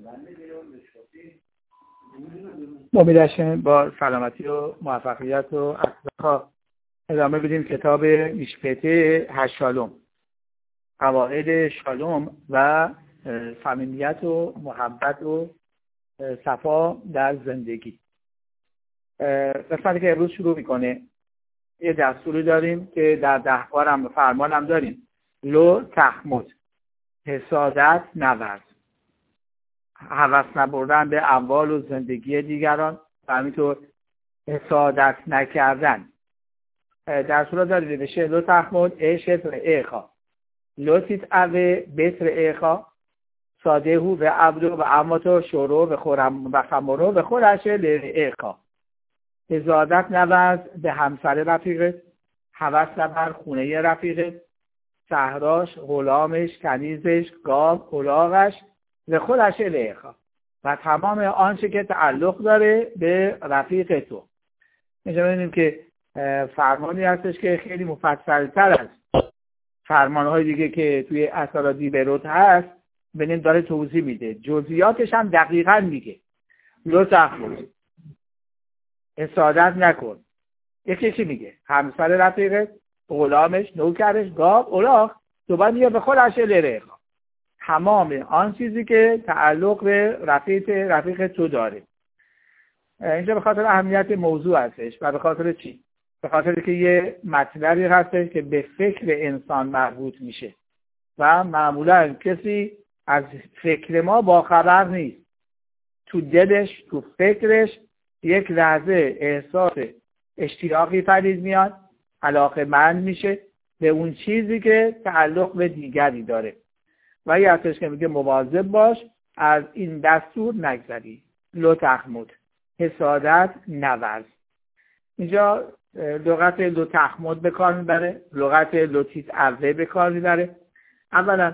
امیدوارم با سلامتی و موفقیت و اصلاح ادامه بدیم کتاب میشپته هشالوم، قواعد شالوم و صمیمیت و محبت و صفا در زندگی. قسمتی که امروز شروع میکنه یه دستوری داریم که در 10 بارم فرمانم داریم: لو تحمد، حسادت نورز، هوس نبردن به اموال و زندگی دیگران و همینطور حسادت نکردن. دستور داریم نوشته: لو تحمد عشت رعیخا، لو تتعوه بیت رعیخا، ساده هو و عبدو و اماتو شورو و خورم و خمرو و خورشه لرعیخا. حسادت نورز به همسر رفیقت، هوس نبر خونه رفیقت، صحراش، غلامش، کنیزش، گاو، الاغش و خودش الیخا و تمام آنچه که تعلق داره به رفیق تو. اینجا ببینیم که فرمانی هستش که خیلی مفصل‌تر از فرمان‌های دیگه که توی اسرادی بیروت هست، ببینیم داره توضیح میده، جزئیاتش هم دقیقاً میگه. لو تحمد، حسادت نکن. یکی میگه همسر رفیقت، غلامش، نوکرش، گاو، الاغ، تو باید میگه به خودش الیخا، تمام آن چیزی که تعلق به رفیق تو داره. اینجا به خاطر اهمیت موضوع هستش و به خاطر چی؟ به خاطر که یه مطلبی هستش که به فکر انسان مربوط میشه و معمولا کسی از فکر ما باخبر نیست. تو دلش، تو فکرش یک لحظه احساس اشتیاقی پدید میاد، علاقه‌مند میشه به اون چیزی که تعلق به دیگری داره و یه هستش که میگه مواظب باش از این دستور نگذری. لو تحمد، حسادت نورز. اینجا لغت لو تحمد به کار میبره، لغت لو تتعوه به کار میبره. اولا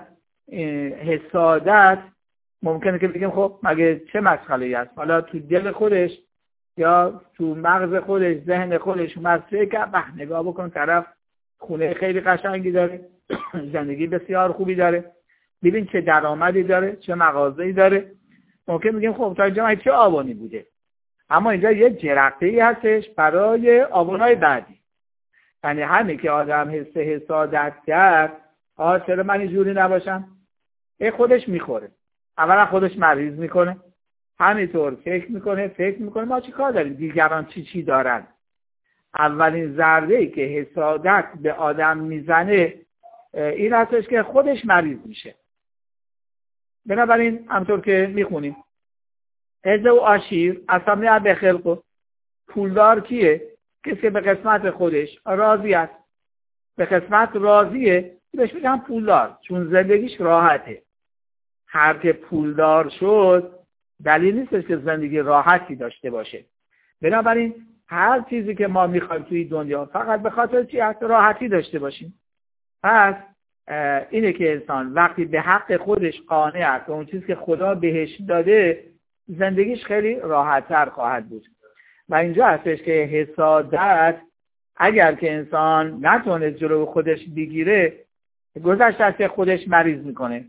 حسادت ممکنه که بگیم خب مگه چه مسئله‌ای هست؟ حالا تو دل خودش یا تو مغز خودش، ذهن خودش مسئله که نگاه بکن طرف خونه خیلی قشنگی داره، زندگی بسیار خوبی داره، ببین چه درآمدی داره، چه مغازه‌ای داره. ممکن میگیم خب تا اینجا چه آبانی بوده، اما اینجا یه جرقه‌ای هستش برای آبان‌های بعدی. یعنی همین که آدم حسادت کرد، چرا من اینجوری نباشم؟ خودش میخوره، اولا خودش مریض میکنه، همینطور فکر میکنه ما چی کار داریم، دیگران چی دارن. اولین ضربه‌ای که حسادت به آدم میزنه این هستش که خودش مریض میشه. بنابراین همطور که میخونیم عزه و عشیر اصلا به خلقو، پولدار کیه؟ کسی که به قسمت خودش راضی است. به قسمت راضیه بهش میگن پولدار، چون زندگیش راحته. هر که پولدار شد دلیل نیستش که زندگی راحتی داشته باشه. بنابراین هر چیزی که ما میخوایم توی دنیا فقط به خاطر چی هست؟ راحتی داشته باشیم. پس اینه که انسان وقتی به حق خودش قانع است، اون چیزی که خدا بهش داده، زندگیش خیلی راحت‌تر خواهد بود. و اینجا هستش که حسادت اگر که انسان نتونه جلو خودش بگیره، گذشته از خودش مریض میکنه.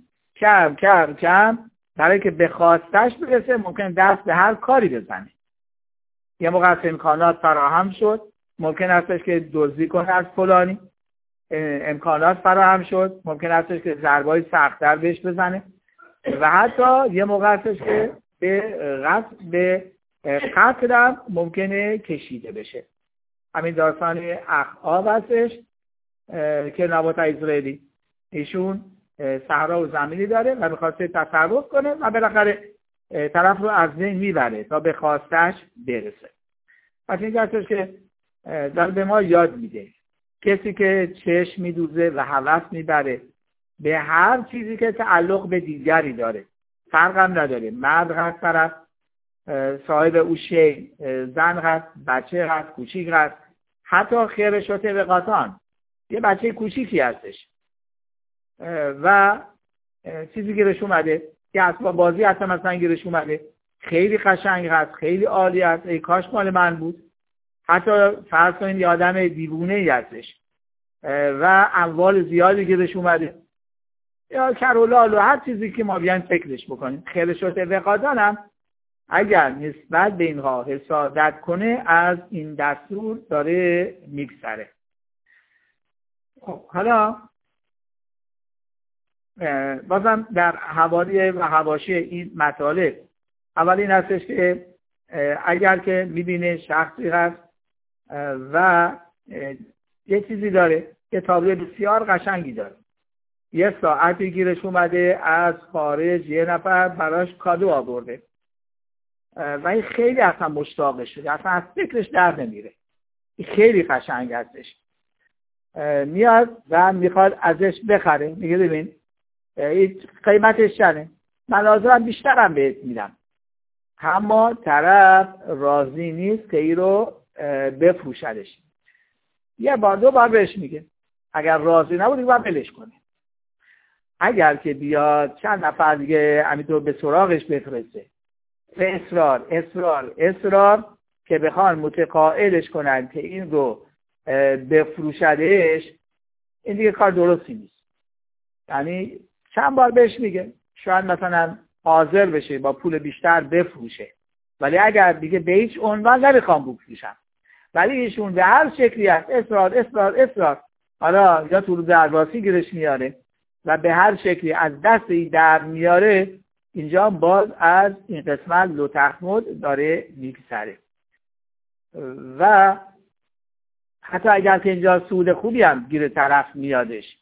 کم برای که به خواستش برسه ممکن دست به هر کاری بزنه. یه موقع از امکانات فراهم شد، ممکن هستش که دزدی کنه از فلانی، امکانات فراهم شد، ممکن هستش که ضربه‌ای سخت‌تر بهش بزنه و حتی یه موقع هستش که به قتل هم ممکنه کشیده بشه. همین داستان اخاب هستش که نبات اسرائیلی، ایشون صحرا و زمینی داره و می‌خواسته تصرف کنه و بالاخره طرف رو از بین میبره تا به خواستش برسه. پس این هستش که داره به ما یاد میده کسی که چشم میدوزه و هوس میبره به هر چیزی که تعلق به دیگری داره، فرق هم نداره، مرد هست طرف، صاحب او شی، زن هست، بچه هست، کوچیک هست، حتی خیرش و طبقاتان، یه بچه کوچیکی هستش و چیزی گیرش اومده، که اسباب بازی حتی مثلا گیرش اومده، خیلی قشنگ هست، خیلی عالی هست، ای کاش مال من بود. حتی فرض کنید یه آدم دیوونه ای هستش و اموال زیادی گیرش اومده، یا کرولال و هر چیزی که ما بیان فکرش بکنیم. خرشوت وقادان هم اگر نسبت به اینها حسادت کنه از این دستور داره میگذره. خب حالا بازم در حوالی و حواشی این مطالب اول این هستش که اگر که میبینه شخصی هست و یه چیزی داره، یه تابلو بسیار قشنگی داره، یه ساعتی گیرش اومده از خارج یه نفر براش کادو آورده و این خیلی اصلا مشتاقش شده، اصلا از فکرش در نمیره، این خیلی قشنگ هستش، میاد و میخواد ازش بخره، میگه ببین این قیمتش چنده، من حاضرم بیشترم بهت میدم، اما طرف راضی نیست که این رو بفروشدش. یه بار دو بار بهش میگه اگر راضی نبودی باید بلش کنه. اگر که بیاد چند نفر دیگه همینطور به سراغش بفرسته، به اصرار که بخوان متقاعدش کنن که این رو بفروشدش، این دیگه کار درستی نیست. یعنی چند بار بهش میگه شاید مثلا حاضر بشه با پول بیشتر بفروشه، ولی اگر دیگه به هیچ عنوان نمیخوام بفروشم، ولی ایشون به هر شکلی هست اصرار حالا یا تو درواسی گیرش میاره و به هر شکلی از دست ای در میاره، اینجا باز از این قسمت لوتخمد داره میگذره. و حتی اگر که اینجا سود خوبی هم گیر طرف میادش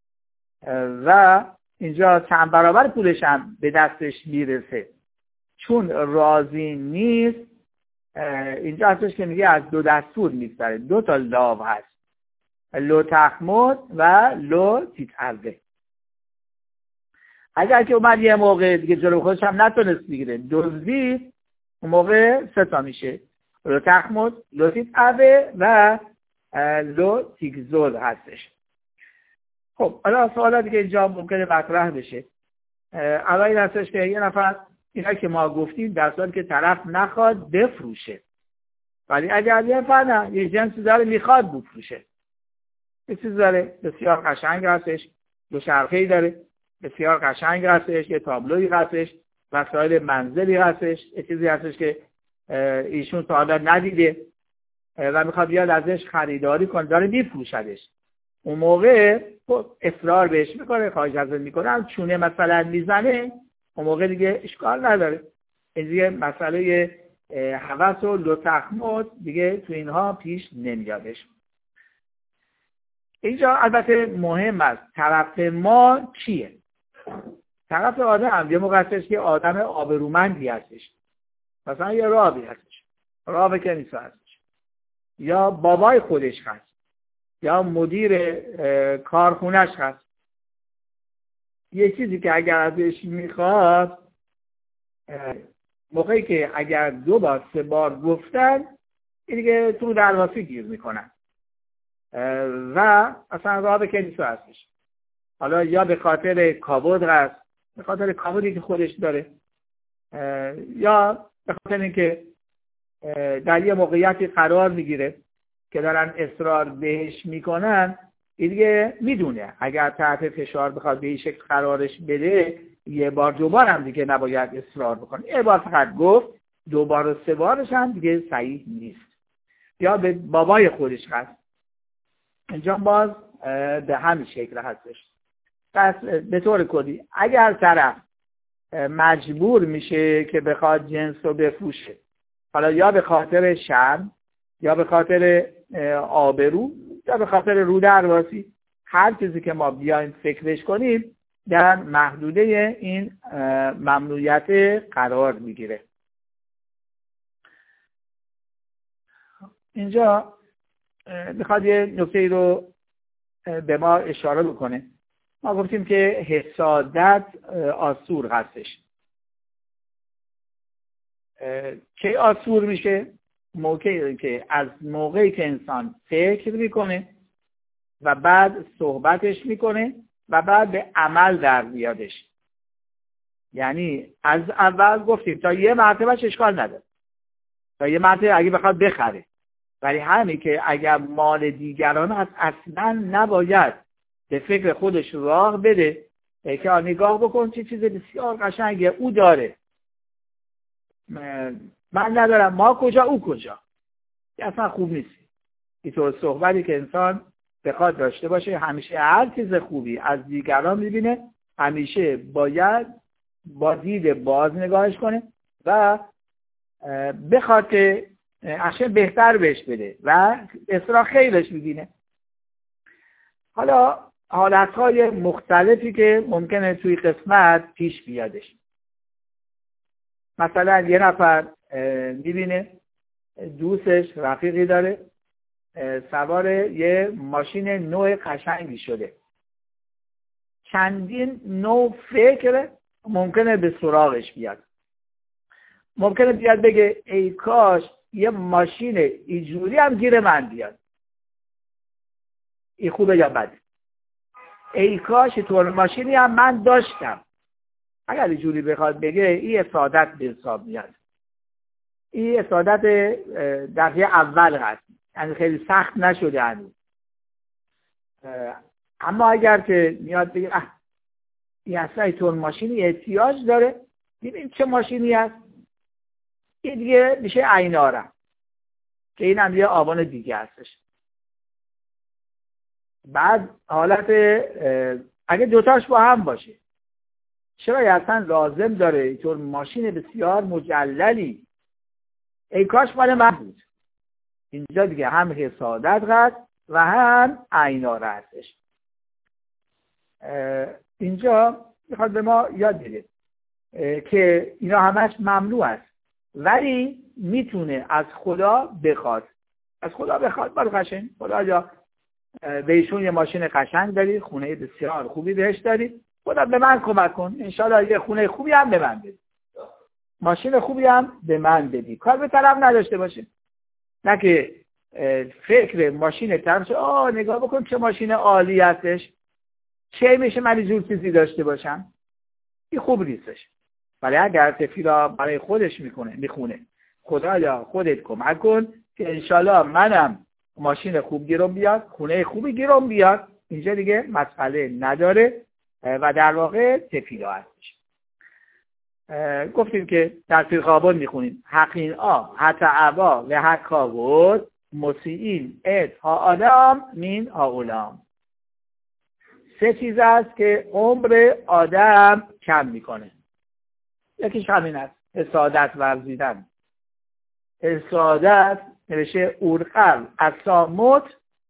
و اینجا چند برابر پولش هم به دستش میرسه، چون راضی نیست، اینجا هستش که میگه از دو دستور میگذره، دو تا لاو هست، لوتخمد و لوتیتعوه. اگر که اومد یه موقع دیگه جلو خودش هم نتونست بگیره، دزدید، اون موقع سه تا میشه، لوتخمد، لوتیتعوه و لوتیگزول هستش. خب حالا سوالاتی که اینجا ممکنه مطرح بشه، اول این هستش که یه نفر اینا که ما گفتیم در صورتی که طرف نخواد بفروشه، ولی اگر یه نفر یه جنسی داره میخواد بفروشه، یه چیز داره بسیار قشنگ هستش، دو شرخه‌ای داره بسیار قشنگ هستش، یه تابلویی هستش، وسایل منزلی هستش، یه چیزی هستش که ایشون تا حالا ندیده و میخواد بیاد ازش خریداری کنه، داره میفروشدش، اون موقع اصرار بهش میکنه، خواهش ازش میکنه، چونه مثلا میزنه، اون موقع دیگه اشکال نداره، این دیگه مسئله هوس و لوتخمد دیگه تو اینها پیش نمیادش. اینجا البته مهم است طرف ما کیه. طرف آدم یه موقع هستش که آدم آبرومندی هستش، مثلا یه راوی هستش، راوی کنیسا هستش، یا بابای خودش هست، یا مدیر کارخونش هست، یه چیزی که اگر ازش میخواد، موقعی که اگر 2 بار 3 بار گفتن، این دیگه تو درواسی گیر میکنن و اصلا راه کنیسا هستش. حالا یا به خاطر کابود هست، به خاطر کابودی که خودش داره، یا به خاطر اینکه در یه موقعیتی قرار میگیره که دارن اصرار بهش میکنن، این دیگه میدونه اگر تحت فشار بخواد به این شکل قرارش بده، یه بار 2 بار هم دیگه نباید اصرار بکنه، یه بار فقط گفت، 2 بار و 3 بارش هم دیگه صحیح نیست. یا به بابای خودش هست، اینجا باز به همین شکل هستش. پس به طور کلی اگر طرف مجبور میشه که بخواد جنس رو بفروشه، حالا یا به خاطر شرم، یا به خاطر آبرو، یا به خاطر رودرواسی، هر چیزی که ما بیایم فکرش کنیم در محدوده این ممنوعیت قرار میگیره. اینجا میخواد یه نکته رو به ما اشاره بکنه. ما گفتیم که حسادت آسور هستش. که آسور میشه؟ موقعی که از موقعی که انسان فکر میکنه و بعد صحبتش میکنه و بعد به عمل در میادش. یعنی از اول گفتیم تا یه مرتبهش اشکال نداره، تا یه مرتبه اگه بخواد بخره، ولی همین که اگر مال دیگران هست اصلا نباید به فکر خودش راه بده که نگاه بکن چه چیز بسیار قشنگه او داره، من ندارم، ما کجا او کجا. اصلا خوب نیست اینطور صحبتی که انسان بخواد داشته باشه. همیشه هر چیز خوبی از دیگران میبینه، همیشه باید با دید باز نگاهش کنه و بخواد که اشیاء بهتر بهش بده و اصلا خیرش میبینه. حالا حالتهای مختلفی که ممکنه توی قسمت پیش بیادش. مثلا یه نفر میبینه دوستش رفیقی داره سوار یه ماشین نوع قشنگی شده، چندین نوع فکر ممکنه به سراغش بیاد. ممکنه بیاد بگه ای کاش یه ماشین اینجوری هم گیر من بیاد. این خوبه یا بده؟ ای کاش طور ماشینی هم من داشتم. اگر اینجوری بخواد بگه این سعادت به حساب میاد. این سعادت دفعه اول هست، یعنی خیلی سخت نشده هنوز. اما اگر که میاد بگه این اصلا طور ماشینی احتیاج داره، ببین چه ماشینی هست، این دیگه میشه عیناره که این هم یه آوان دیگه هستش. بعد حالت اگه دوتاش با هم باشه، چرا اصلا لازم داره اینطور ماشین بسیار مجللی، ای کاش مال من بود. اینجا دیگه هم حسادت هست و هم عیناره هستش. اینجا میخواد به ما یاد بده که اینا همش ممنوع است، ولی میتونه از خدا بخواد. از خدا بخواد برای قشنگ خدا جا به ایشون یه ماشین قشنگ داری، خونه بسیار خوبی بهش داری، خدا به من کمک کن انشالله یه خونه خوبی هم به من بدی، ماشین خوبی هم به من بدی. کار به طرف نداشته باشه، نه که فکر ماشین طرف نگاه بکن چه ماشین عالی هستش، چه میشه من اینجور چیزی داشته باشم. این خوب نیستش. ولی اگر تفیلا برای خودش میخونه خدایا خودت کمک کن که انشالله منم ماشین خوب گیرم بیاد، خونه خوبی گیرم بیاد، اینجا دیگه مسئله نداره و در واقع تفیلا هستش. گفتیم که در فیلخابون میخونیم حقین حتی عبا و حقا بود مسیعین ات ها آدم مین ها اولام. 3 چیز است که عمر آدم کم میکنه. یکیش همین است، حسادت ورزیدن. حسادت نوشه اورقل اسامت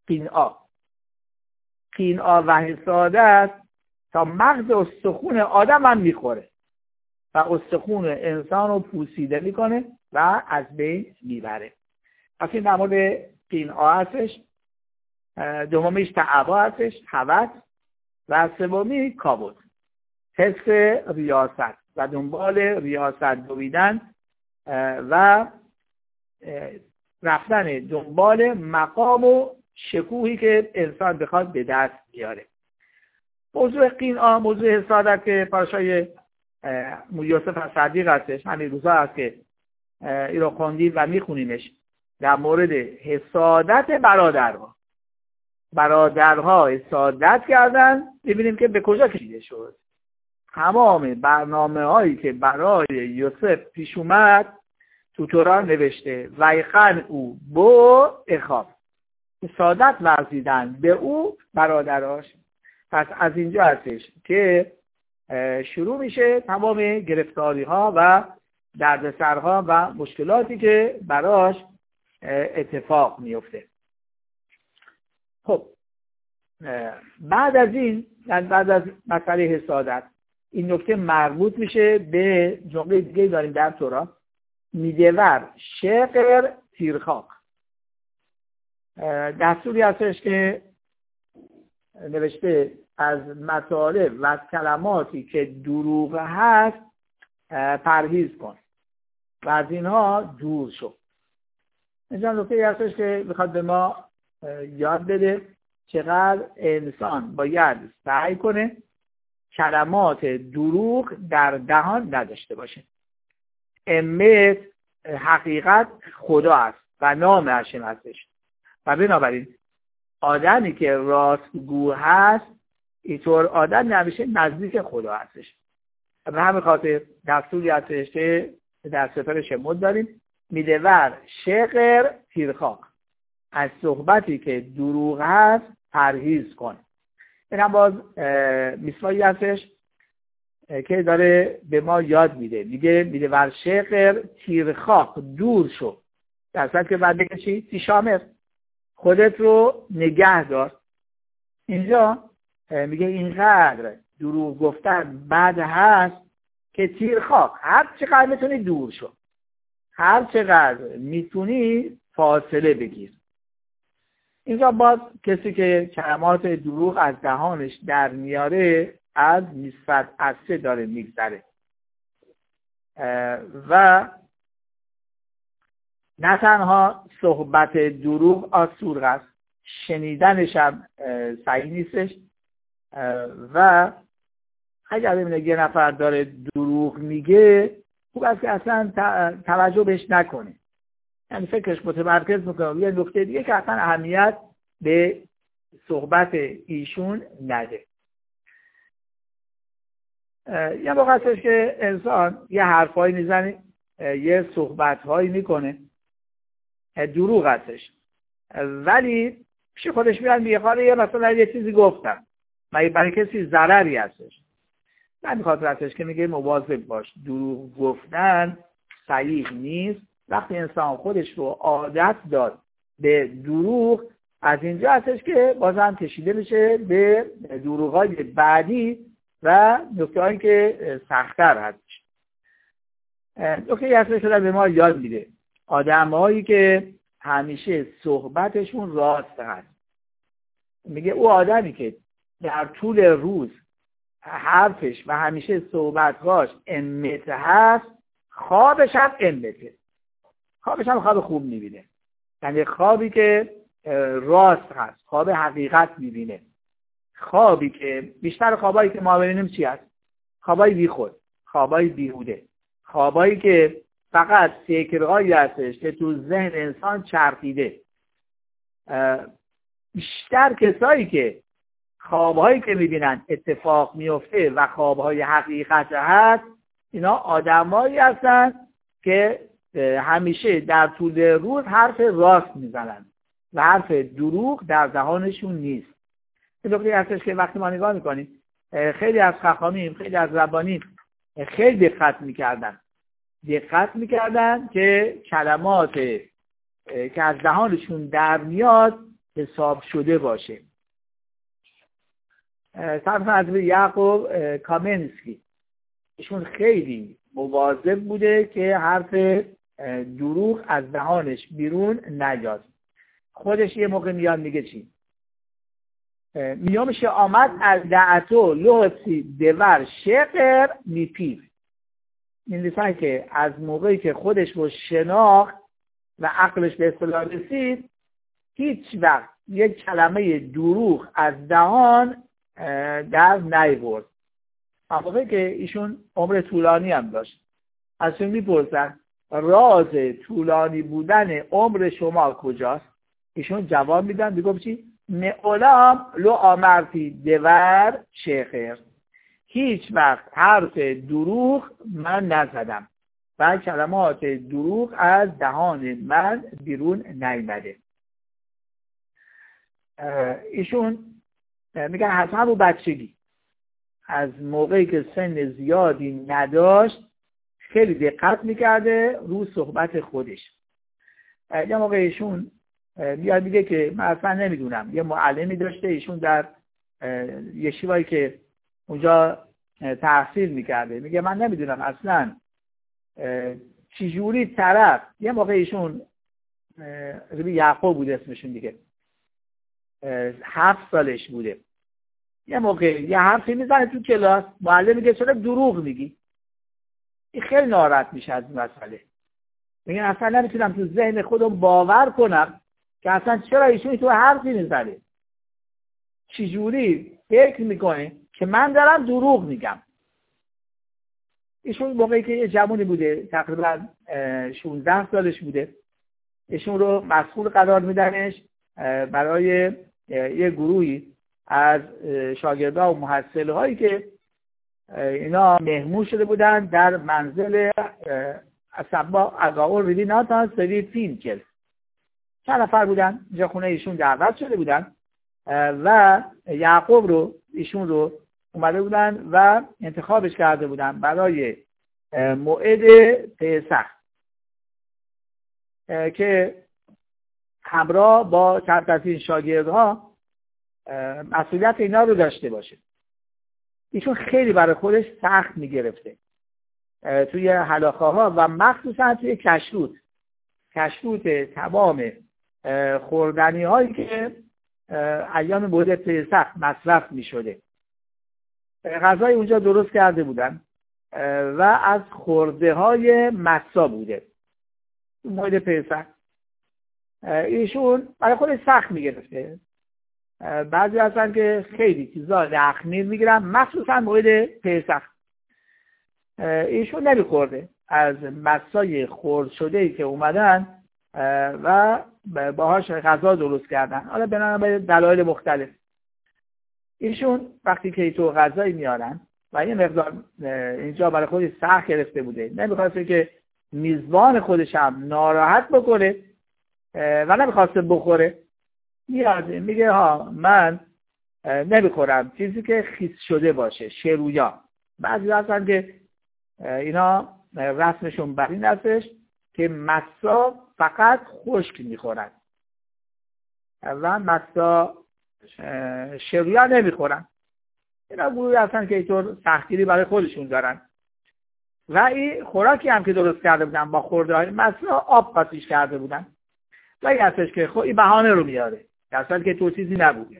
قینعا و حسادت تا مغز استخون آدم هم میخوره و استخون انسان رو پوسیده میکنه و از بین میبره. پس این در مورد قینعا هستش. دومیش تعبا هستش، هوس، و سومی کابوت، حس ریاست و دنبال ریاست دویدن و رفتن دنبال مقام و شکوهی که انسان بخواد به دست بیاره. موضوع قینعا، موضوع حسادت که پارشای یوسف الصدیق هستش، همین روزا هست که این رو خوندیم و میخونیمش در مورد حسادت برادرها حسادت کردن. ببینیم که به کجا کشیده شد. تمام برنامه هایی که برای یوسف پیش اومد تو توران نوشته ویخن او بو اخاف، حسادت ورزیدن به او برادراش. پس از اینجا هستش که شروع میشه تمام گرفتاری ها و دردسرها و مشکلاتی که براش اتفاق میفته. خب بعد از این، بعد از مسئله حسادت، این نکته مربوط میشه به جمله دیگه داریم در تورا، میدور شقر تیرخاک. دستوری هستش که نوشته از مطالب و از کلماتی که دروغ هست پرهیز کن و از اینها دور شو. اینجا نکته هستش که میخواد به ما یاد بده چقدر انسان باید سعی کنه کلمات دروغ در دهان نداشته باشه. امت حقیقت خدا است و نام هاشم هستش و بنابراین آدمی که راستگو هست اینطور آدم همیشه نزدیک خدا هستش. به همین خاطر دستوری هستش که در سفر شمود داریم میدور شقر تیرخاک، از صحبتی که دروغ هست پرهیز کن. این هم باز میسوایی هستش که داره به ما یاد میده، میگه میدور شقر تیرخاک، دور شو، در صورت که بعد بگه چی؟ تیشامر، خودت رو نگه دار. اینجا میگه اینقدر دروغ گفتن بد هست که تیرخاک، هر چقدر میتونی دور شو، هر چقدر میتونی فاصله بگیر. اینجا باز کسی که کلمات دروغ از دهانش در میاره از نسبت عصه داره میگذره و نه تنها صحبت دروغ آسور است، شنیدنش هم صحیح نیستش و اگر ببینه یه نفر داره دروغ میگه خوب است که اصلا توجه بهش نکنه، یعنی فکرش متمرکز میکنه. یه نکته دیگه که اصلا اهمیت به صحبت ایشون نده. یه موقع هستش که انسان یه حرفایی میزنه، یه صحبتهایی میکنه، دروغ هستش، ولی پیش خودش میاد میگه خاله مثلا یه چیزی گفتم، مگه برای کسی ضرری هستش؟ من میخواد هستش که میگه مواظب باش، دروغ گفتن صحیح نیست. وقتی انسان خودش رو عادت داد به دروغ، از اینجا هستش که بازم کشیده میشه به دروغ‌های بعدی و نکته‌هایی که سخت‌تر هستش. نکته‌ای هستش که به ما یاد میده آدم‌هایی که همیشه صحبتشون راست هست. میگه او آدمی که در طول روز حرفش و همیشه صحبتهاش امت هست، خوابش هم امته، خوابش هم خواب خوب میبینه، یعنی خوابی که راست هست، خواب حقیقت میبینه. خوابی که بیشتر خوابایی که ما ببینیم چی هست؟ خوابای بیخود، خوابای بیهوده، خوابایی که فقط فکرهایی هستش که تو ذهن انسان چرخیده. بیشتر کسایی که خوابهایی که میبینن اتفاق میفته و خوابهای حقیقت هست، اینا آدمایی هستن که همیشه در طول روز حرف راست میزنن و حرف دروغ در دهانشون نیست. این نکته هستش که وقتی ما نگاه میکنیم خیلی از خخامیم، خیلی از ربانیم خیلی دقت میکردن که کلمات که از دهانشون در میاد حساب شده باشه. مثلا از یعقوب کامنسکی، ایشون خیلی مواظب بوده که حرف دروغ از دهانش بیرون نیاد. خودش یه موقع میاد میگه چی؟ میامشه آمد از دعتو لحظی دور شقر میپیو. این لیسان که از موقعی که خودش رو شناخت و عقلش به اصطلاح رسید، هیچ وقت یک کلمه دروغ از دهان در نیورد. موقعی که ایشون عمر طولانی هم داشت، ازشون میپرسن راز طولانی بودن عمر شما کجاست؟ ایشون جواب میدن میگم چی؟ معلام لو آمرتی دور شیخر، هیچ وقت حرف دروغ من نزدم و کلمات دروغ از دهان من بیرون نیامده. ایشون میگن حتما رو بچگی، از موقعی که سن زیادی نداشت خیلی دقت میکرده رو صحبت خودش. یه موقع ایشون میاد میگه که من اصلا نمیدونم، یه معلمی داشته ایشون در یشیوایی که اونجا تحصیل میکرده، میگه من نمیدونم اصلا چجوری طرف، یه موقع ایشون یعقوب بود اسمشون دیگه، 7 سالش بوده، یه موقع یه حرفی میزنه تو کلاس، معلم میگه چرا دروغ میگی؟ این خیلی ناراحت میشه از این مسئله، میگه اصلا نمیتونم تو ذهن خودم باور کنم که اصلا چرا ایشون تو حرفی میزنه، چجوری فکر میکنه که من دارم دروغ میگم. ایشون موقعی که یه جوانی بوده تقریبا 16 سالش بوده، ایشون رو مسئول قرار میدنش برای یه گروهی از شاگردها و محصله هایی که اینا مهمون شده بودن در منزل اسبا اگاور ریدی ناتان سوی فینکل. چند نفر بودن اینجا خونه ایشون دعوت شده بودن و یعقوب رو ایشون رو اومده بودن و انتخابش کرده بودن برای موعد پسخ که همراه با چند از این شاگردها مسئولیت اینا رو داشته باشه. ایشون خیلی برای خودش سخت میگرفته توی حلاخه ها و مخصوصا توی کشروت تمام خوردنی هایی که ایام موعد پسخ مصرف می شده. غذای اونجا درست کرده بودن و از خورده های مسا بوده موعد پسخ. ایشون برای خودش سخت می گرفته. بعضی هستن که خیلی چیزا لخمیر می گیرن مخصوصا موعد پسخ. ایشون نمی خورده از مسای خورد شده ای که اومدن و باهاش غذا درست کردن. حالا به دلایل مختلف ایشون وقتی که تو غذایی میارن و یه مقدار اینجا برای خودش سخت گرفته بوده، نمیخواسته که میزبان خودش هم ناراحت بکنه و نمیخواسته بخوره، میاد میگه ها من نمیخورم چیزی که خیس شده باشه، شرویا. بعضی هستن که اینا رسمشون بر این هستش که مسا فقط خشک میخورن و مسا شرویا نمیخورن. اینا گروهی هستن که اینطور سختگیری برای خودشون دارن و این خوراکی هم که درست کرده بودن با خورده های مسا آب قاطیش کرده بودن و این هستش که خب این بهانه رو میاره در صورتی که تو چیزی نبوده.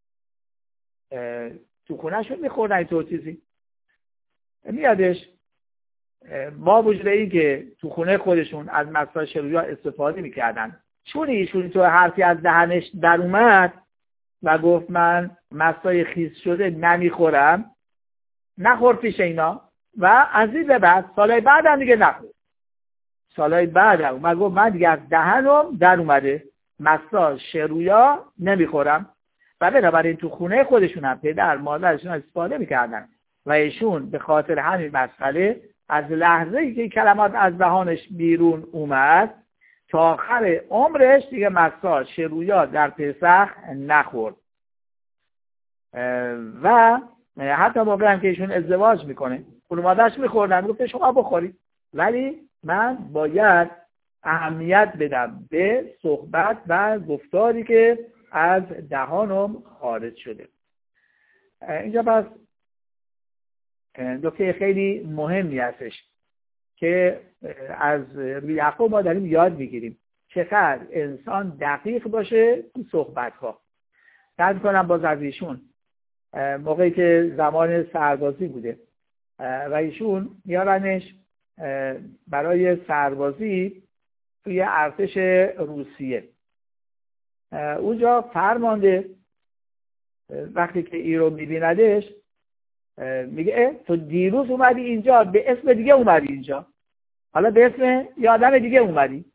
تو خونهشون میخوردن این تو چیزی میادش با وجود این که تو خونه خودشون از مسا شرویا استفاده میکردن، چون ایشون تو حرفی از دهنش در اومد و گفت من مسای خیس شده نمیخورم، نخورد پیش اینا و از این به بعد سالهای بعد هم دیگه نخورد. سالهای بعد هم اومد گفت من دیگه از دهنم در اومده مسا شرویا نمیخورم و بنابراین تو خونه خودشون هم پدر مادرشون استفاده میکردن و ایشون به خاطر همین مسئله از لحظه‌ای که کلمات از دهانش بیرون اومد تا آخر عمرش دیگه مسا شرویا در پسخ نخورد. و حتی موقعی هم که ایشون ازدواج میکنه خود مادرش میخوردن، گفته شما بخورید ولی من باید اهمیت بدم به صحبت و گفتاری که از دهانم خارج شده. اینجا پس نکته خیلی مهمی هستش که از یعقوب ما داریم یاد میگیریم چقدر انسان دقیق باشه تو صحبت‌ها. درد کنم باز از ایشون موقعی که زمان سربازی بوده و ایشون میارنش برای سربازی توی ارتش روسیه. اونجا فرمانده وقتی که این رو میبیندش میگه تو دیروز اومدی اینجا به اسم دیگه اومدی اینجا، حالا به اسم یه آدم دیگه اومدی.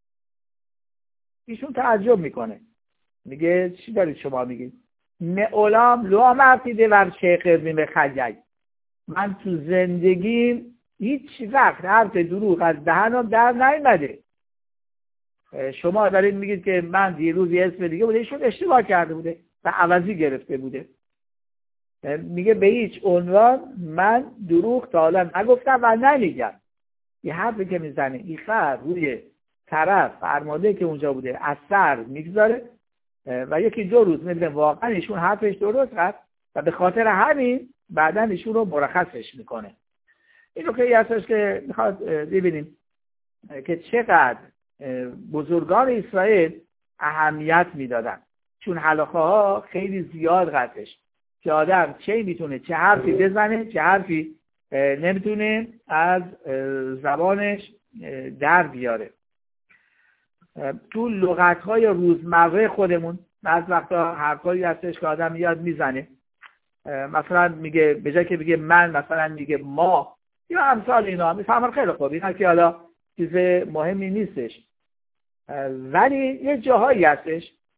ایشون تعجب میکنه، میگه چی دارید شما میگید؟ معلام لو مرتیده ور شیخر میمه خجای، من تو زندگیم هیچ وقت حرف دروغ از دهنم در نیامده. شما دارید میگید که من دیروز یه اسم دیگه بوده، ایشون اشتباه کرده بوده و عوضی گرفته بوده. میگه به هیچ عنوان من دروغ تا حالا نگفتم و نمیگم. یه حرفی که میزنه ایخر روی طرف فرمانده که اونجا بوده اثر میگذاره و یکی دو روز میبینه واقعا ایشون حرفش درست هست و به خاطر همین بعدا ایشون رو مرخصش میکنه. این نکته هستش که میخواد ببینیم که چقدر بزرگان اسرائیل اهمیت میدادن، چون حلاخه ها خیلی زیاد هستش که آدم چه میتونه چه حرفی بزنه چه حرفی نمیتونه از زبانش در بیاره. تو لغت‌های روزمره خودمون بعض وقتا حرفایی هستش که آدم یاد میزنه، مثلا میگه به جای که بگه من مثلا میگه ما یا امثال اینا، میفهمن خیلی خوب اینا که حالا چیز مهمی نیستش، ولی یه جاهایی هستش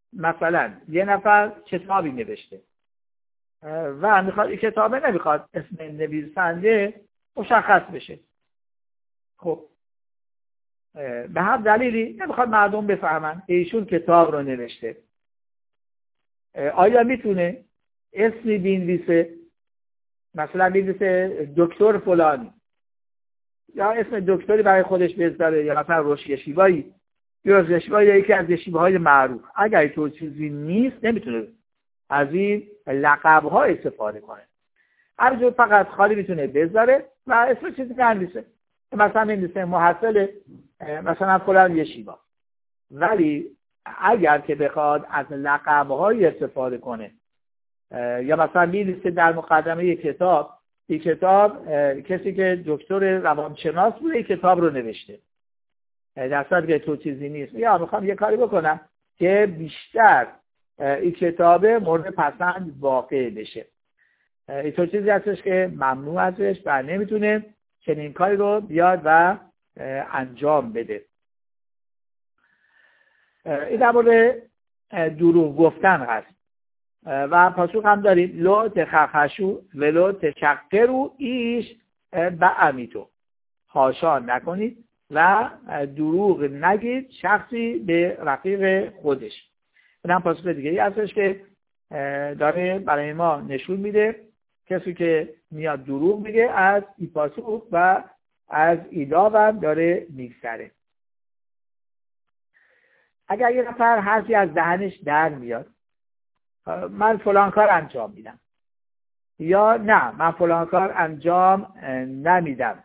مثلا یه نفر کتابی نوشته و میخواد این کتابه نمیخواد اسم نویسنده مشخص بشه. خب به هر دلیلی نمیخواد مردم بفهمن ایشون کتاب رو نوشته. آیا میتونه اسمی بنویسه، مثلا بنویسه دکتر فلانی یا اسم دکتری برای خودش بذاره، یا مثلا رشیشیبایی یا رشیشیبایی یا یکی از رشیبه‌های معروف؟ اگر اینطور چیزی نیست نمیتونه از این لقب‌ها استفاده کنه. همینجور فقط خالی میتونه بذاره و اسم چیزی بنویسه، مثلا بنویسه محصل مثلا فلان یشیبا. ولی اگر که بخواد از لقب‌های استفاده کنه یا مثلا بنویسه در مقدمه یک کتاب کسی که دکتر روانشناس بوده این کتاب رو نوشته، در صورتی که تو چیزی نیست، یا میخوام یه کاری بکنم که بیشتر این کتاب مورد پسند واقع بشه، این تو چیزی هستش که ممنوع ازش و نمیتونه چنین کاری رو بیاد و انجام بده. این در مورد دروغ گفتن هست. و پاسخ هم داریم لو تخخشو ولو تشقرو ایش بعمیتو، حاشا نکنید و دروغ نگید شخصی به رفیق خودش. این هم پاسخ دیگه هستش که داره برای ما نشون میده کسی که میاد دروغ میگه از این پاسخ و از ایدا هم داره میگذره. اگر یه نفر حرفی از دهنش در میاد من فلان کار انجام میدم یا نه من فلان کار انجام نمیدم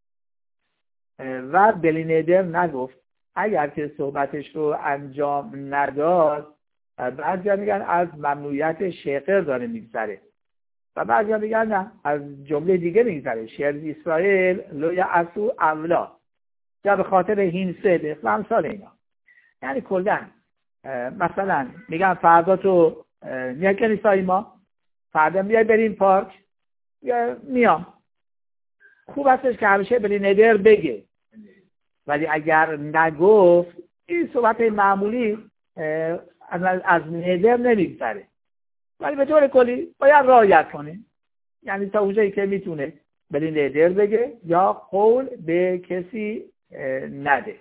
و بلینیدر نگفت، اگر که صحبتش رو انجام نداد بعضیا میگن از ممنوعیت شیقر داره میگذره و بعضیا میگن نه از جمله دیگه میگذره، شعر اسرائیل لویا اسو اولا یا به خاطر هینسه و امثال اینا. یعنی کلن مثلا میگن فردا تو میای کنیسای ما، فردا میای بریم پارک، یا میام. خوب هستش که همیشه بلی ندر بگه، ولی اگر نگفت این صحبت معمولی از ندر نمیگذره، ولی به طور کلی باید رعایت کنه. یعنی تا اونجایی که میتونه بلی ندر بگه یا قول به کسی نده.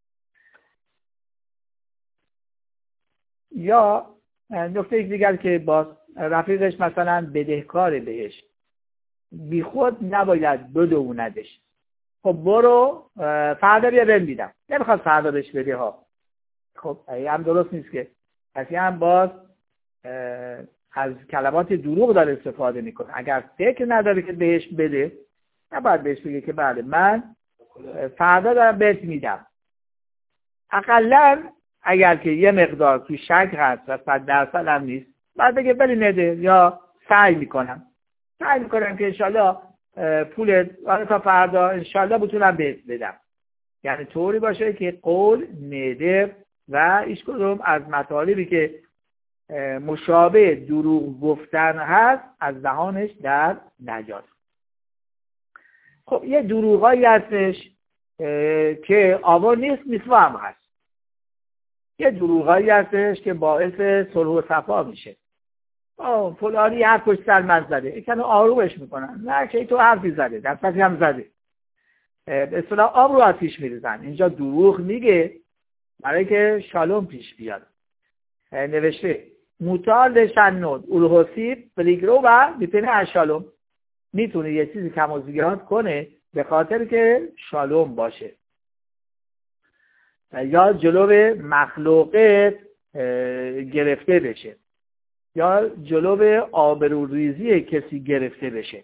یا نکته دیگر که باز رفیقش مثلا بدهکار بهش، بی خود نباید بدوندش. خب برو فردا بیا بهم میدم، نمیخواد فردا بهش بده ها. خب این هم درست نیست که پس هم باز از کلمات دروغ داره استفاده میکنه. اگر فکر نداره که بهش بده نباید بهش بگه که بله من فردا دارم بهت میدم. اقلا اگر که یه مقدار تو شک هست و 100% هم نیست بعد بگه بلی نده یا سعی میکنم که انشالله پول تا فردا انشالله بتونم بهت بدم. یعنی طوری باشه که قول نده و هیچ کدوم از مطالبی که مشابه دروغ گفتن هست از دهانش در نیاد. خب یه دروغایی هستش که آور نیست میسوا هم هست. یه دروغایی هستش که باعث صلح و صفا میشه. فلانی هر پشت سر من زده، این کنه آرومش میکنن، نه که تو حرفی زده دستتی هم زده، به اصطلاح آب رو آتیش میریزن. اینجا دروغ میگه برای که شالوم پیش بیاد. نوشته موتال شنود اولوحسیب بلیگرو و میتونه از شالوم، میتونه یه چیزی کم و زیاد کنه به خاطر که شالوم باشه، یا جلو مخلوقات گرفته بشه، یا جلو آبروریزی کسی گرفته بشه.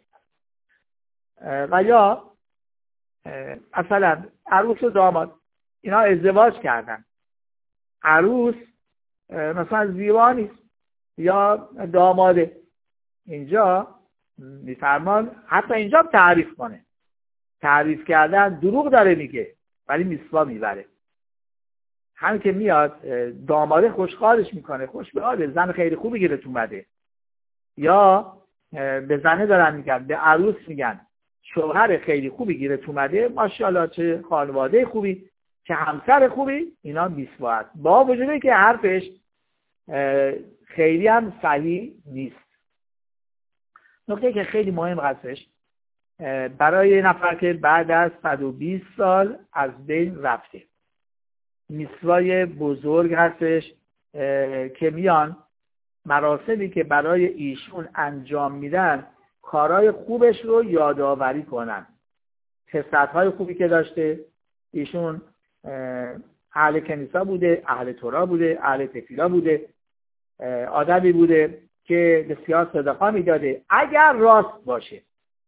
و یا مثلا عروس و داماد اینا ازدواج کردن، عروس مثلا زیبا نیست یا داماده، اینجا میفرمان حتی اینجا تعریف کنه. تعریف کردن دروغ داره میگه ولی میسوا میبره. همین که میاد داماده خوشحالش میکنه، خوش به حاله، زن خیلی خوبی گیرت اومده، یا به زنه دارن میگن، به عروس میگن شوهر خیلی خوبی گیرت اومده، ماشاءالله چه خانواده خوبی، چه همسر خوبی. اینا میسوا است، با وجودی که حرفش خیلی هم صحیح نیست. نکته که خیلی مهم هستش برای یه نفر که بعد از 120 سال از بین رفته، میسوای بزرگ هستش که میان مراسمی که برای ایشون انجام میدن کارهای خوبش رو یادآوری کنن، خصلت‌های خوبی که داشته. ایشون اهل کنیسا بوده، اهل تورا بوده، اهل تفیلا بوده، آدمی بوده که بسیار صدقه میداده اگر راست باشه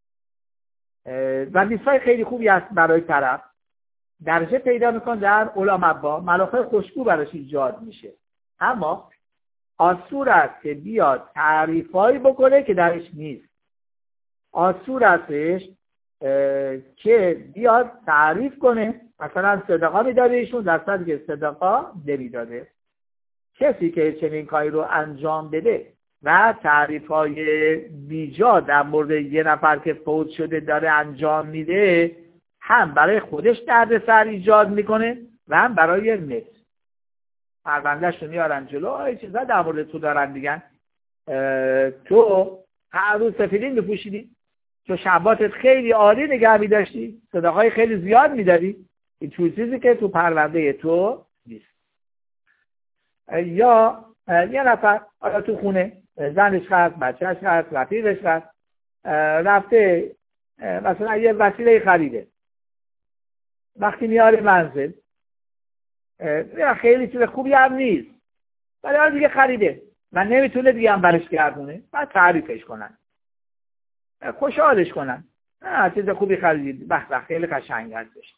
و میسای خیلی خوبی است برای طرف، درجه پیدا میکن در علامبا، ملاخه خوشبو براش ایجاد میشه. اما آسور است که بیاد تعریفایی بکنه که درش نیست. آسور استش که بیاد تعریف کنه مثلا صدقه میداده ایشون در صورتی که صدقه نمیداده. کسی که چنین کاری رو انجام بده و تعریفای بیجا در مورد یه نفر که فوت شده داره انجام میده، هم برای خودش دردسر ایجاد میکنه و هم برای نت. پروندهش رو میارن جلو، چیزا در مورد تو دارن میگن تو هر روز سفیدین میپوشیدی، تو شباتت خیلی عالی نگه میداشتی، صدقای خیلی زیاد میدادی، این چیزی که تو پرونده تو نیست. یا یه نفر حالا تو خونه زنش هست، بچهش هست، رفیقش هست، رفته مثلا یه وسیله خریده، وقتی میاره منزل خیلی چیز خوبی هم نیست ولی حالا دیگه خریده و نمیتونه دیگه هم برش گردونه، بعد تعریفش کنن، خوشحالش کنن، چیز خوبی خریدید، به خیلی قشنگ هستش.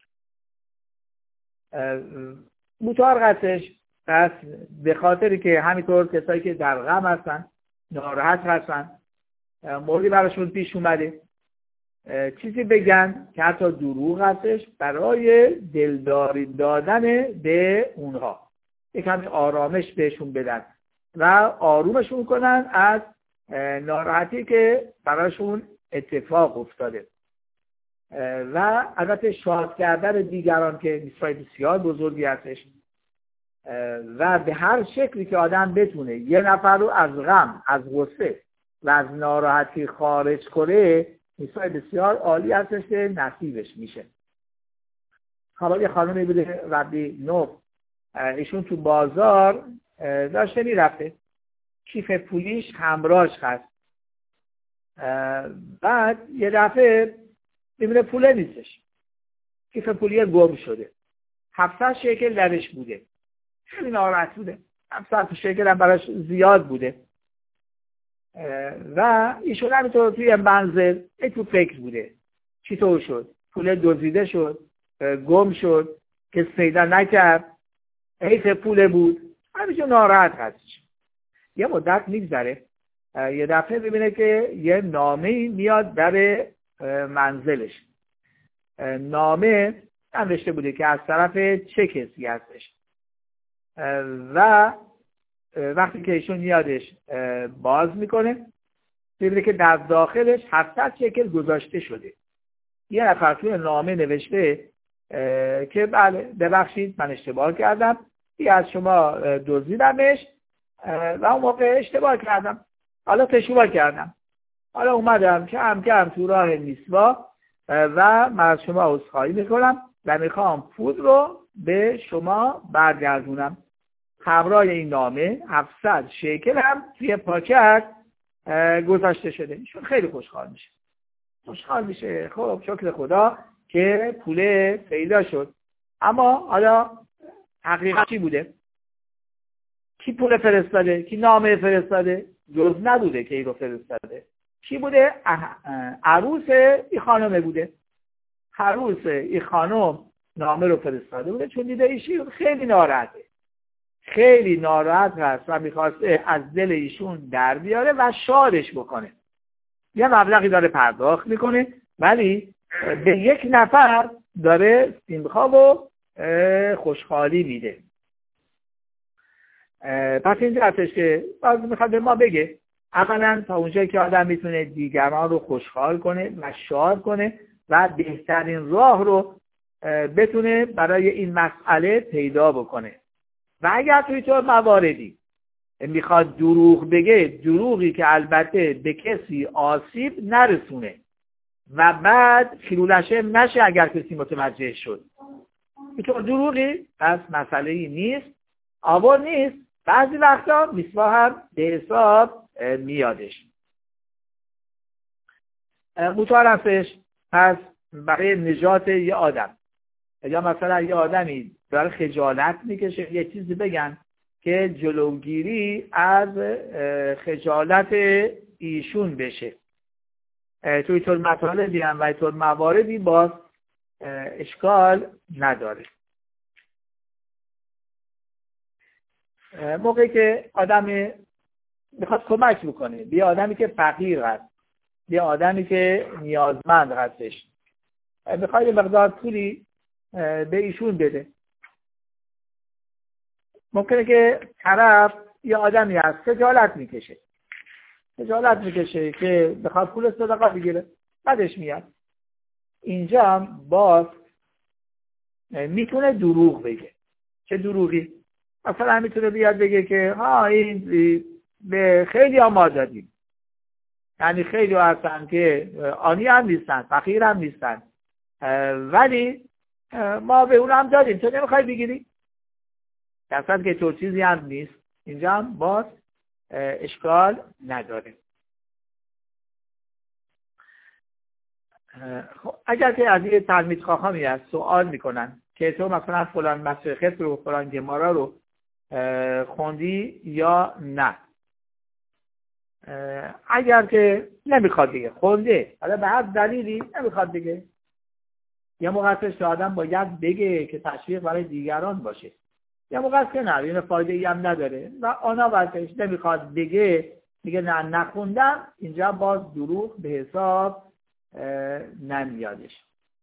موتار هستش، پس به خاطری که همینطور کسایی که در غم هستن، ناراحت هستن، موردی براشون پیش اومده، چیزی بگن که حتی دروغ هستش برای دلداری دادن به اونها، یک کمی آرامش بهشون بدن و آرومشون کنن از ناراحتی که براشون اتفاق افتاده. و البته شاد کردن دیگران که میسای بسیار بزرگی هستش و به هر شکلی که آدم بتونه یه نفر رو از غم، از غصه و از ناراحتی خارج کنه، میسای بسیار عالی هستش که نصیبش میشه. حالا یه خانمی بوده ربی نوف، ایشون تو بازار داشته میرفته، کیف پولیش همراهش هست، بعد یه دفعه میبینه پوله نیستش، کیف پولی گم شده، 700 شکل درش بوده، خیلی ناراحت بوده، 700 شکل هم براش زیاد بوده و ایشون همینطور توی منزل تو فکر بوده چطور شد، پول دزدیده شد، گم شد، که پیدا نکرد، حیف پول بود، همینجور ناراحت هستش. یه مدت میگذره، یه دفعه ببینه که یه نامه میاد در منزلش. نامه نوشته بوده که از طرف چه کسی هستش و وقتی که ایشون میادش باز میکنه ببینه که در داخلش 700 شکل گذاشته شده. یه نفر توی نامه نوشته که بله ببخشید من اشتباه کردم، یه از شما دزدیدمش و اون موقع اشتباه کردم، حالا تشویق کردم، حالا اومدم کم تو راه میسوا و من از شما عذرخواهی میکنم و میخوام پول رو به شما برگردونم. همراه این نامه 700 شکل هم توی پاکت گذاشته شده. ایشون خیلی خوشحال میشه، خب شکر خدا که پول پیدا شد. اما حالا حقیقت چی بوده؟ کی پول فرستاده؟ کی نامه فرستاده؟ جز نبوده که این رو فرستاده. کی بوده؟ عروس این خانمه بوده. عروس این خانم نامه رو فرستاده بوده چون دیده ایشون خیلی ناراحت هست و میخواسته از دل ایشون در بیاره و شادش بکنه. یه مبلغی داره پرداخت میکنه ولی به یک نفر داره سیمخواب و خوشحالی میده. پس این هستش که باز میخواد به ما بگه اولا تا اونجایی که آدم میتونه دیگران رو خوشحال کنه و شاد کنه و بهترین راه رو بتونه برای این مسئله پیدا بکنه. و اگر توی تو مواردی میخواد دروغ بگه، دروغی که البته به کسی آسیب نرسونه و بعد خیلولشه نشه اگر کسی متوجه شد. اینطور دروغی از مسئله‌ای نیست، آور نیست. بعضی وقتا میسوا هم به حساب میادش. متعارفش پس برای نجات یه آدم، یا مثلا یه آدمی داره خجالت میکشه یه چیزی بگن که جلوگیری از خجالت ایشون بشه، توی طور مطالبی هم و طور مواردی باز اشکال نداره. موقعی که آدمی میخواد کمک بکنه، یه آدمی که فقیر هست، یه آدمی که نیازمند هستش، میخواد یه مقدار پولی به ایشون بده، ممکنه که طرف یه آدمی هست خجالت میکشه که بخواد پول صدقه بگیره، بعدش میاد. اینجا هم باز میتونه دروغ بگه. چه دروغی؟ مثلا میتونه بیاد بگه که این به خیلی ها ما دادیم، یعنی خیلی ها هستن که آنی هم نیستن، فقیر هم نیستن، ولی ما به اون هم دادیم، تو نمیخوای بگیری؟ درصد که تو چیزی هم نیست. اینجا هم باز اشکال نداره. خب اگر که از یه تلمید خواهمی هست سوال میکنن که تو مثلا فلان مسیخت رو، فلان گمارا رو خوندی یا نه، اگر که نمیخواد دیگه خونده، حالا به هر دلیلی نمیخواد دیگه، یا موقعش آدم باید بگه که تشویق برای دیگران باشه، یا موقعش که نه، این فایده ای هم نداره و آنها وقتش نمیخواد بگه، میگه نه نخوندم، اینجا باز دروغ به حساب نمیادش.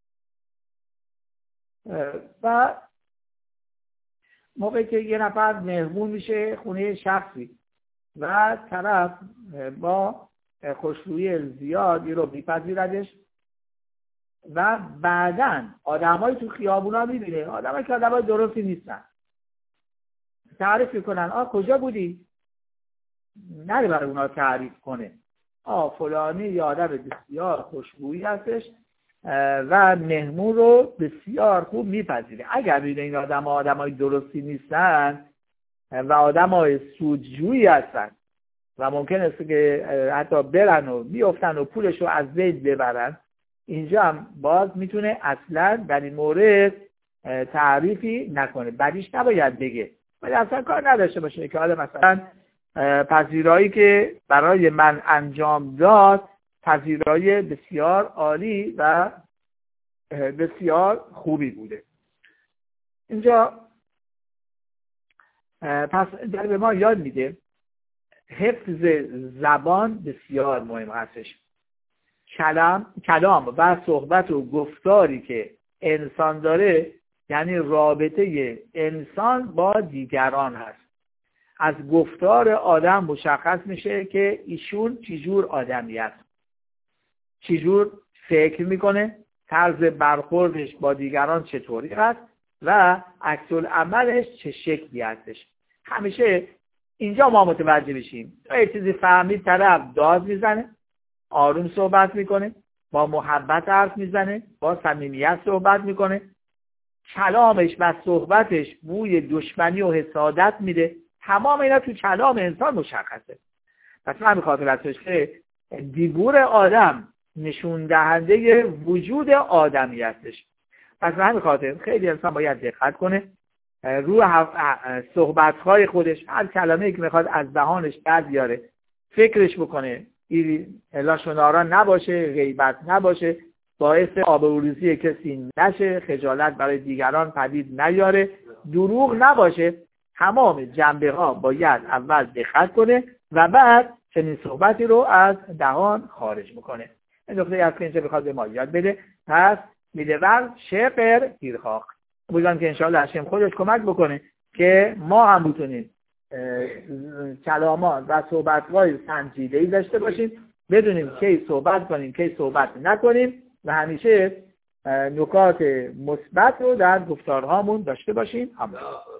و موقعی که یه نفر مهمون میشه خونه شخصی و طرف با خوشرویی زیادی رو میپذیردش و بعداً آدمای تو خیابونا میبینه، آدمایی که آدمای درستی نیستن، تعریف میکنن کجا بودی؟ نره برای اونا تعریف کنه، فلانی یه آدم بسیار خوشرویی هستش و مهمون رو بسیار خوب میپذیره. اگر ببینه این آدمای درستی نیستن و آدمای سودجویی هستن و ممکن است که حتی برن و بیفتن و پولش رو از بین ببرن، اینجا هم باز میتونه اصلا در این مورد تعریفی نکنه، بعدیش نباید بگه، ولی اصلا کار نداشته باشه که حالا مثلا پذیرایی که برای من انجام داد پذیرایی بسیار عالی و بسیار خوبی بوده. اینجا پس در به ما یاد میده حفظ زبان بسیار مهم هستش. کلام و صحبت و گفتاری که انسان داره یعنی رابطه انسان با دیگران هست. از گفتار آدم مشخص میشه که ایشون چجور آدمی است، چجور فکر میکنه، طرز برخوردش با دیگران چطوری هست و عکس العملش چه شکلی هستش. همیشه اینجا ما متوجه بشیم یه چیزی فهمید، طرف داد میزنه، آروم صحبت میکنه، با محبت حرف میزنه، با صمیمیت صحبت میکنه، کلامش و صحبتش بوی دشمنی و حسادت میده، تمام اینا تو کلام انسان مشخصه. پس من بخاطر ازش که دیگور آدم نشون دهنده وجود آدمی هستش. پس من بخاطر خیلی انسان باید دقت کنه روی صحبت‌های خودش، هر کلمه‌ای که میخواد از دهانش در بیاره فکرش بکنه، لاشونارا نباشه، غیبت نباشه، باعث آبروریزی کسی نشه، خجالت برای دیگران پدید نیاره، دروغ نباشه. تمام جنبه ها باید اول دقت کنه و بعد چنین صحبتی رو از دهان خارج بکنه. این نکته است که اینجا بخواد به ما یاد بده. پس میدور شقر هیرخاق بودم که انشاءالله هشم خودش کمک بکنه که ما هم بتونیم کلامات و صحبت‌های سنجیده‌ای داشته باشیم، بدونیم کی صحبت کنیم کی صحبت نکنیم و همیشه نکات مثبت رو در گفتارهامون داشته باشیم.